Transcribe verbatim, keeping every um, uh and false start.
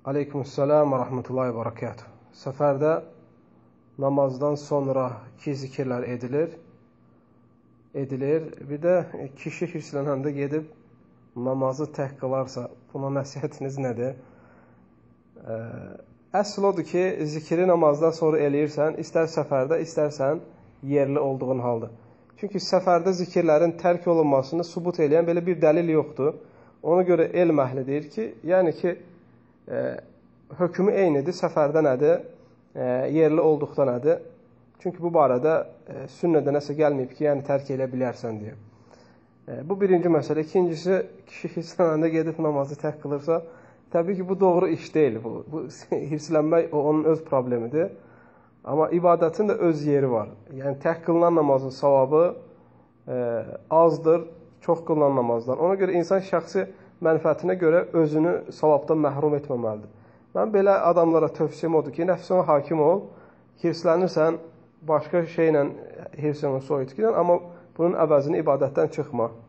Aleykümselam və rahmetullahi və barakatuh. Səfərdə namazdan sonraki zikirlər edilir. Edilir. Bir də kişi hirslənəndə gedib namazı tək qılarsa, buna nəsihətiniz nədir? Əsl odur ki, zikiri namazdan sonra eləyirsən, istər səfərdə, istərsən yerli olduğun halda. Çünki səfərdə zikirlərin tərk olunmasını subut eləyən belə bir dəlil yoxdur. Ona görə elm əhli deyir ki, yəni ki, e, hökmü eynidir, səfərdə nədir, e, yerli olduqda nədir. Çünki bu barədə e, sünnədə nəsə gəlməyib ki, yəni tərk elə bilərsən deyə. E, bu birinci məsələ. İkincisi, kişi hirslənəndə gedib namazı tək qılırsa, təbii ki, bu doğru iş deyil. Bu, bu hirslənmək o, onun öz problemidir. Amma ibadətin də öz yeri var. Yəni, tək qılınan namazın savabı e, azdır, çox qılınan namazdan. Ona görə insan şəxsi mənfəətinə görə özünü savabdan məhrum etməməlidir. Mən belə adamlara tövsiyəm odur ki, nəfsinə hakim ol, hirslənirsən, başqa şeylə hirsini soyut gidən, amma bunun əvəzini ibadətdən çıxma.